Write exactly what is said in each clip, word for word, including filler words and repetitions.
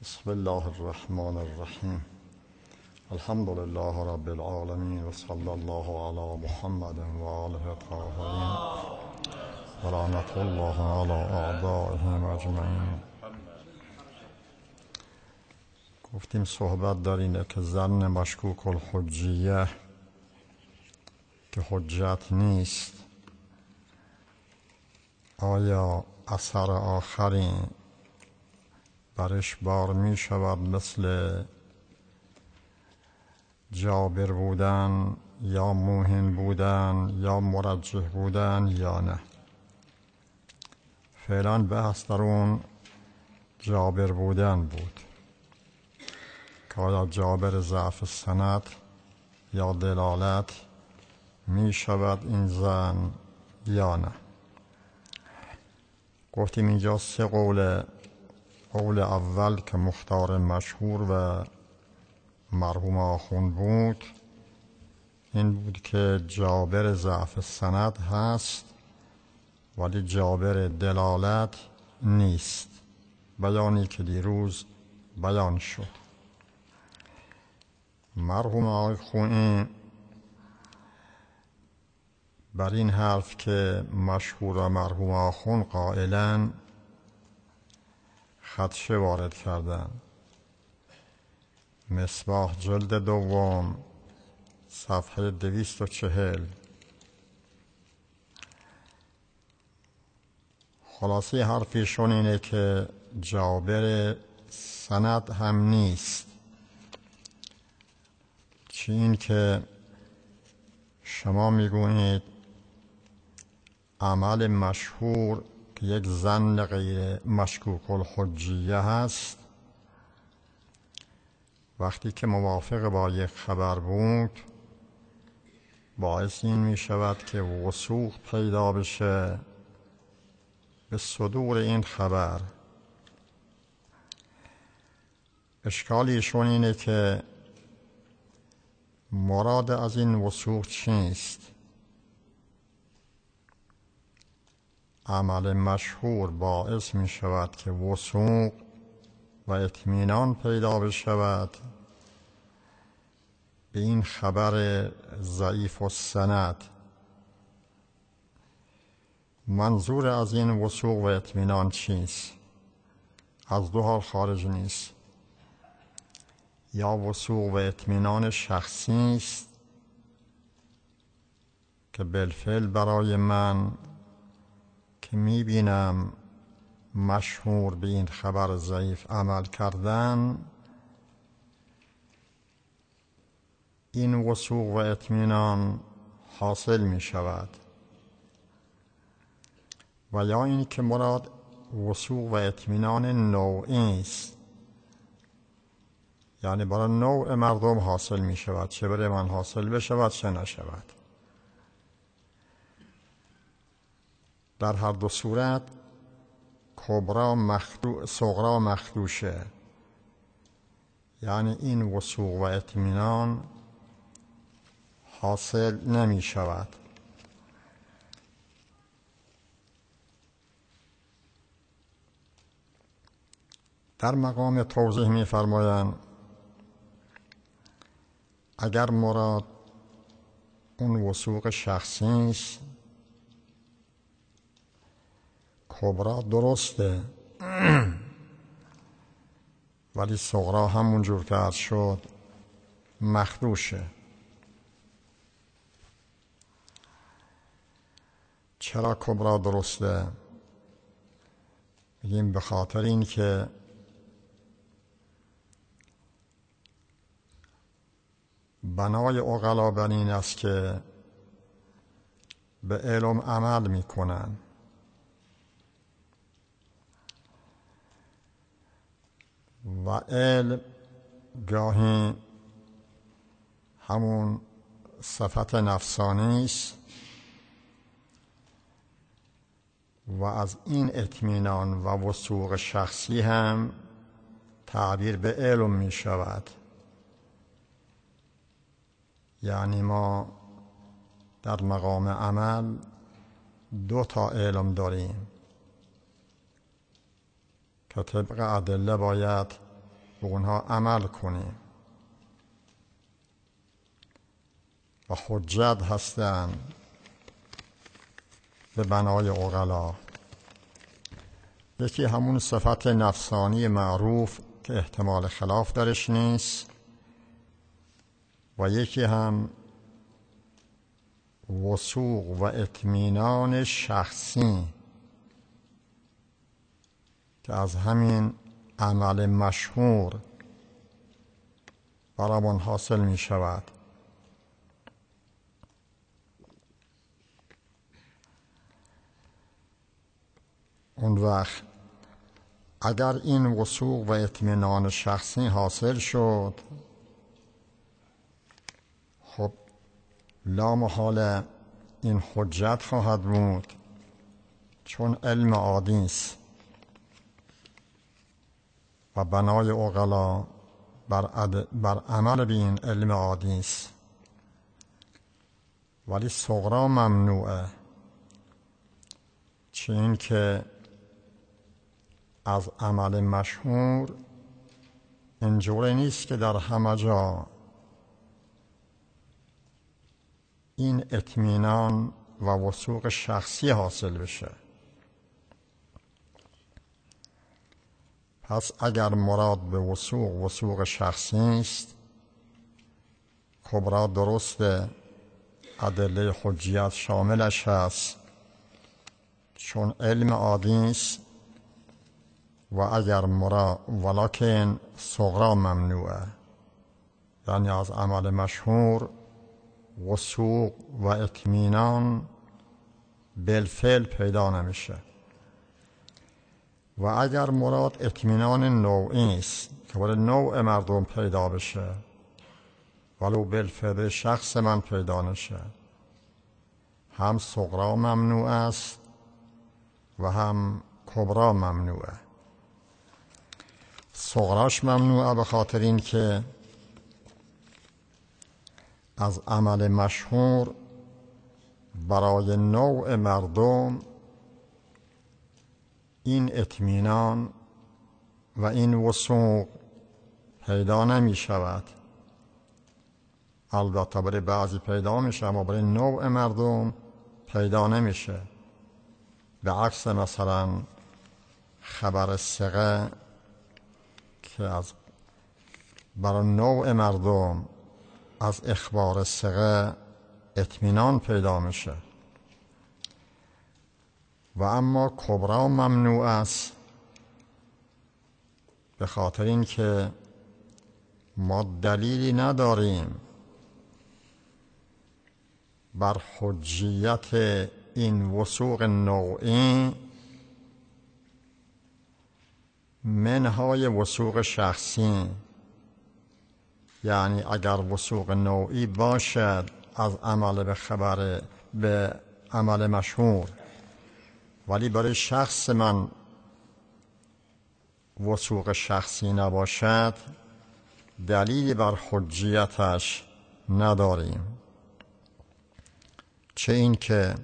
بسم الله الرحمن الرحیم. الحمد لله رب العالمین و صلی الله علی محمد و آله الطاهرین و لعنت الله علی اعدائهم اجمعین. گفتیم صحبت در اینه که ظن مشکوک الحجیه که حجت نیست آیا اثر آخری برش بار می شود مثل جابر بودن یا موهن بودن یا مرجح بودن یا نه. فعلا بحث در اون جابر بودن بود که آیا جابر ضعف سند یا دلالت می شود این ظن یا نه. گفتیم اینجا سه قول. قول اول که مختار مشهور و مرحوم آخوند بود این بود که جابر ضعف سند هست ولی جابر دلالت نیست، بیانی که دیروز بیان شد. مرحوم آخوند بر این حرف که مشهور و مرحوم آخوند قائلن خدشه وارد کردن. مصباح جلد دوم صفحه دویست و چهل. خلاصه حرفیشون اینه که جابر سند هم نیست. چی این که شما میگویید عمل مشهور که یک ظن غیر مشکوک الحجیه هست وقتی که موافق با یک خبر بود باعث این می شود که وثوق پیدا بشه به صدور این خبر. اشکالیشون اینه که مراد از این وثوق چیست؟ عمل مشهور باعث می شود که وثوق و اطمینان پیدا بشود به این خبر ضعیف السند. منظور از این وثوق و اطمینان چیست؟ از دو حال خارج نیست. یا وثوق و اطمینان شخصی است که بالفعل برای من که میبینم مشهور به این خبر ضعیف عمل کردن این وثوق و اطمینان حاصل می شود، و یا این که مراد وثوق و اطمینان نوعی است، یعنی برای نوع مردم حاصل می شود، چه برای من حاصل بشود چه نشود. در هر دو صورت کبرا مخدو... صغرا مخدوشه، یعنی این وثوق و اطمینان حاصل نمی شود. در مقام توضیح می فرمایند اگر مراد اون وثوق شخصی است کبرا درسته ولی صغرا همون جور که عرض شد مخدوشه. چرا کبرا درسته؟ بگیم به خاطر این که بنای عقلا بر این است که به علم عمل میکنن و علم گاهی همون صفت نفسانی است و از این اطمینان و وثوق شخصی هم تعبیر به علم می شود. یعنی ما در مقام عمل دو تا علم داریم که طبق ادله باید به اونها عمل کنیم و حجت هستند به بنای عقلا. یکی همون صفت نفسانی معروف که احتمال خلاف درش نیست و یکی هم وثوق و اطمینان شخصی که از همین عمل مشهور برامون حاصل می شود. اون وقت اگر این وثوق و اطمینان شخصی حاصل شد، خب لا محاله این حجت خواهد بود، چون علم عادی است و بنای عقلا بر, بر عمل به این علم عادی است. ولی صغرا ممنوعه، چه این که از عمل مشهور اینجوری نیست که در همه جا این اطمینان و وثوق شخصی حاصل بشه. پس اگر مراد به وثوق وثوق شخصی است، کبرا درسته ادله حجیت شاملش هست، چون علم عادی است. و اگر مراد ولکن صغرا ممنوعه، یعنی از عمل مشهور وثوق و اطمینان بالفعل پیدا نمیشه. و اگر مراد اطمینان نوعی است که برای نوع مردم پیدا بشه ولو بالفعل شخص من پیدا نشه، هم صغرا ممنوع است و هم کبرا ممنوعه. صغراش ممنوعه به خاطر این که از عمل مشهور برای نوع مردم این اطمینان و این وثوق پیدا نمی شود. البته برای بعضی پیدا میشه اما برای نوع مردم پیدا نمیشه. به عکس مثلا خبر ثقه که از برای نوع مردم از اخبار ثقه اطمینان پیدا میشه. و اما کبرا ممنوع است به خاطر این که ما دلیلی نداریم بر حجیت این وثوق نوعی منهای وثوق شخصی. یعنی اگر وثوق نوعی باشد از عمل به خبر به عمل مشهور، ولی برای شخص من وثوق شخصی نباشد، دلیلی بر حجیتش نداریم. چه این که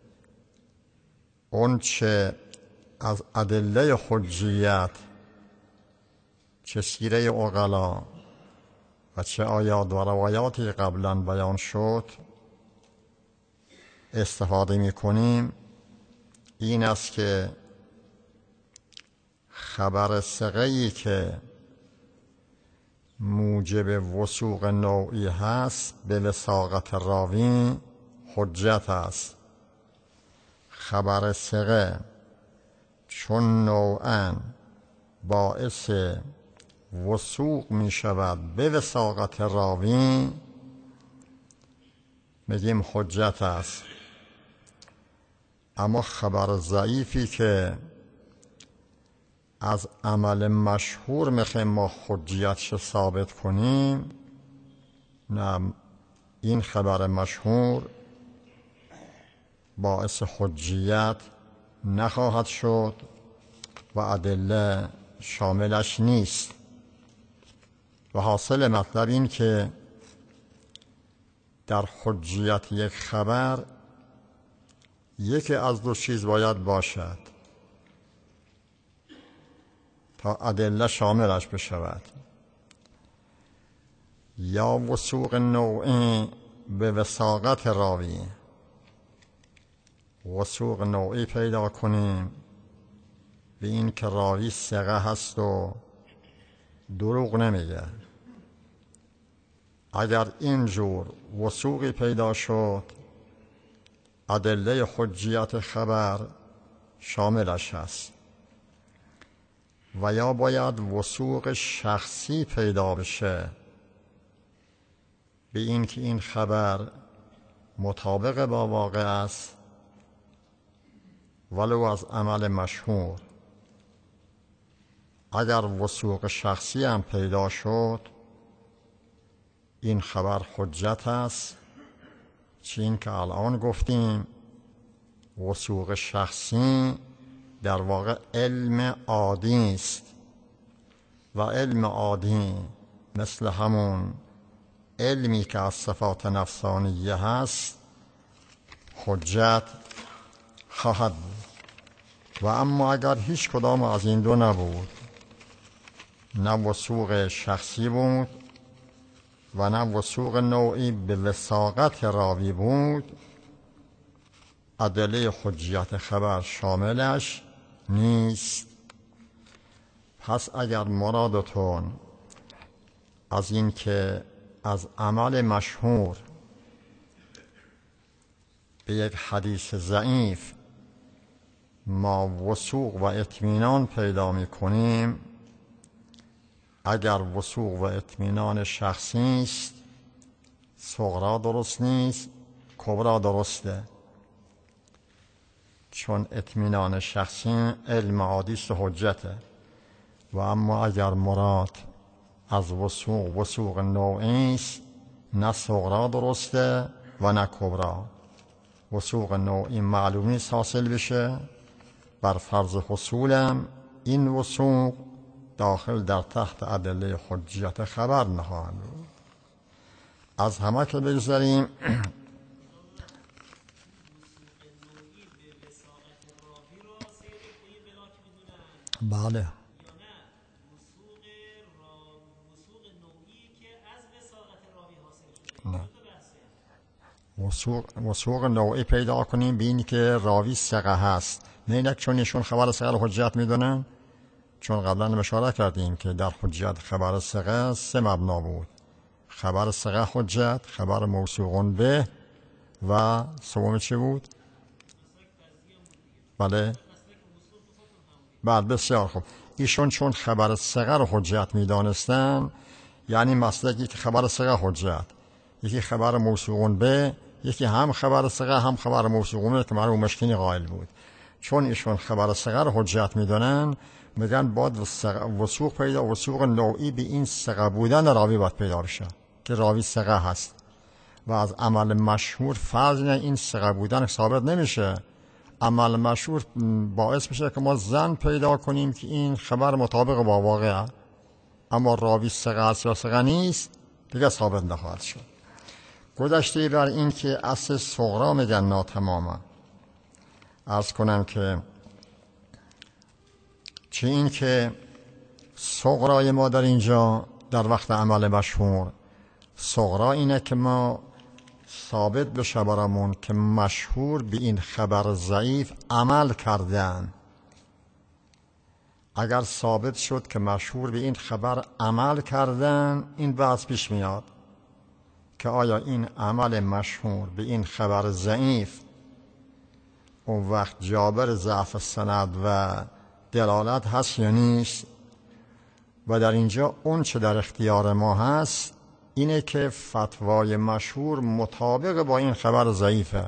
اون چه از ادله حجیت، چه سیره عقلا و چه آیات و روایاتی قبلا بیان شد استفاده می کنیم، این است که خبر ثقه‌ای که موجب وثوق نوعی هست به وثاقت راوی حجت است. خبر ثقه چون نوعاً باعث وثوق می شود به وثاقت راوی، میگیم حجت است. اما خبر ضعیفی که از عمل مشهور میخوایم ما حجیتش ثابت کنیم، نه، این خبر مشهور باعث حجیت نخواهد شد و ادله شاملش نیست. و حاصل مطلب این که در حجیت یک خبر یکی از دو چیز باید باشد تا ادله شاملش بشود. یا وثوق نوعی به وثاقت راوی. وثوق نوعی پیدا کنیم به این که راوی ثقه هست و دروغ نمیگه. اگر اینجور وثوقی پیدا شد، ادله حجیت خبر شاملش هست. و یا باید وثوق شخصی پیدا بشه به این که این خبر مطابق با واقع است ولو از عمل مشهور. اگر وثوق شخصی هم پیدا شد، این خبر حجت است، چین که الان گفتیم وثوق شخصی در واقع علم عادی است و علم عادی مثل همون علمی که از صفات نفسانیه هست حجت خواهد بود. و اما اگر هیچ کدام از این دو نبود، نه وثوق شخصی بود و نه وثوق نوعی به وثاقت راوی بود، ادله حجیت خبر شاملش نیست. پس اگر مرادتون از این که از عمل مشهور به یک حدیث ضعیف ما وثوق و اطمینان پیدا می کنیم، اگر وثوق و اطمینان شخصی است، صغرا درست نیست، کبرا درسته. چون اطمینان شخصی علم عادی است و حجته. و اما اگر مراد از وثوق وثوق نوعی است، نه صغرا درسته و نه کبرا. وثوق نوعی معلوم نیست حاصل بشه، بر فرض حصولم این وثوق داخل در تحت ادله حجیت خبر نخواهد بود. از همه که بگذاریم بله وثوق نوعی پیدا کنیم به این که راوی ثقه هست، نه اینک چون ایشون خبر ثقه رو حجت میدونن. چون قبلا اشاره کردیم که در حجت خبر ثقه سه مبنا بود: خبر ثقه حجت، خبر موثوق به و سوم چی بود؟ بله بعد بسیار خوب. ایشون چون خبر ثقه رو حجت میدانستن، یعنی مسلکی که خبر ثقه حجت، یکی خبر موثوق به، یکی هم خبر ثقه هم خبر موثوق به که مرحوم مشکینی قائل بود. چون ایشون خبر ثقه رو حجت میدونن، میگن باید وثوق پیدا وثوق نوعی به این ثقه بودن راوی باید پیدا بشه که راوی ثقه هست. و از عمل مشهور فرض نه این ثقه بودن ثابت نمیشه. عمل مشهور باعث میشه که ما ظن پیدا کنیم که این خبر مطابق با واقعه، اما راوی ثقه است یا ثقه نیست دیگه ثابت نخواهد شد. گذشته بر این که اصل صغرا میگن ناتمامه، عرض کنم که چه این که صغرای ما در اینجا در وقت عمل مشهور، صغرا اینه که ما ثابت بشه برامون که مشهور به این خبر ضعیف عمل کردن. اگر ثابت شد که مشهور به این خبر عمل کردن، این بحث پیش میاد که آیا این عمل مشهور به این خبر ضعیف اون وقت جابر ضعف سند و دلالت هست یا نیست. و در اینجا اون چه در اختیار ما هست اینه که فتوای مشهور مطابق با این خبر ضعیفه،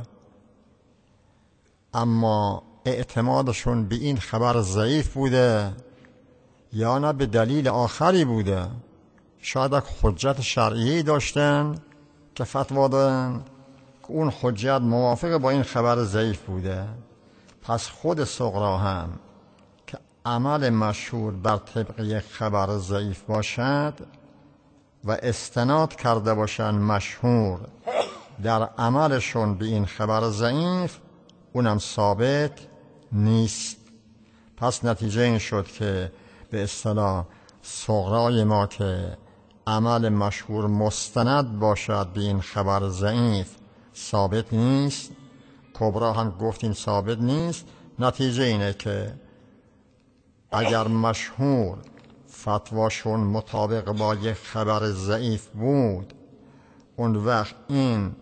اما اعتمادشون به این خبر ضعیف بوده یا نه به دلیل آخری بوده. شاید یک حجت شرعی داشتن که فتوا دادن که اون حجت موافق با این خبر ضعیف بوده. پس خود صغرا هم که عمل مشهور بر طبق یک خبر ضعیف باشد و استناد کرده باشن مشهور در عملشون به این خبر ضعیف، اونم ثابت نیست. پس نتیجه این شد که به اصطلاح صغرای ما که عمل مشهور مستند باشد به این خبر ضعیف ثابت نیست. کبرا هم گفتیم ثابت نیست. نتیجه اینه که اگر مشهور فتواشون مطابق با یک خبر ضعیف بود، اون وقت این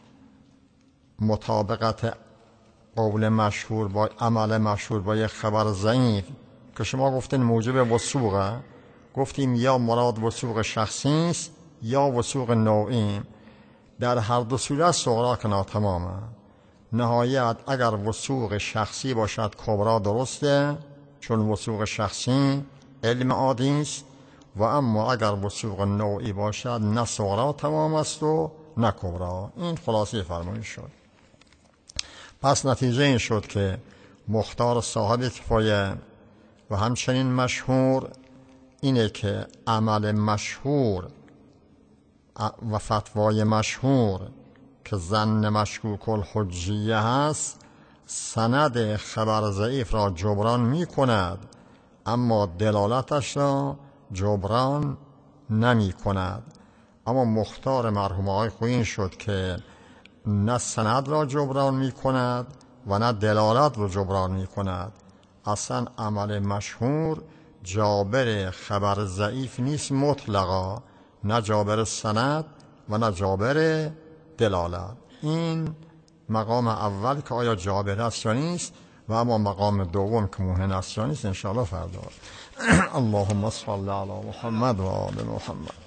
مطابقت قول مشهور با عمل مشهور با یک خبر ضعیف که شما گفتین موجب وثوقه، گفتیم یا مراد وثوق شخصی است یا وثوق نوعی. در هر دو صورت صغرا که ناتمامه. نهایت اگر وثوق شخصی باشد کبرا درسته، چون وثوق شخصی علم عادی است، و اما اگر وثوق نوعی باشد نه صغرا تمام است و نه کبرا. این خلاصه فرمایش شد. پس نتیجه این شد که مختار صاحب کفایه و همچنین مشهور اینه که عمل مشهور و فتوای مشهور که ظن مشکوک الحجیه هست سند خبر ضعیف را جبران می کند، اما دلالتش را جبران نمی کند. اما مختار مرحوم آقای خویی شد که نه سند را جبران می کند و نه دلالت را جبران می کند. اصلا عمل مشهور جابر خبر ضعیف نیست مطلقا، نه جابر سند و نه جابر دلالت. این مقام اول که آیا جابر است یا نیست، و اما مقام دوم که مهم است یا نیست انشاءالله فردا. اللهم صل علی محمد و آل محمد.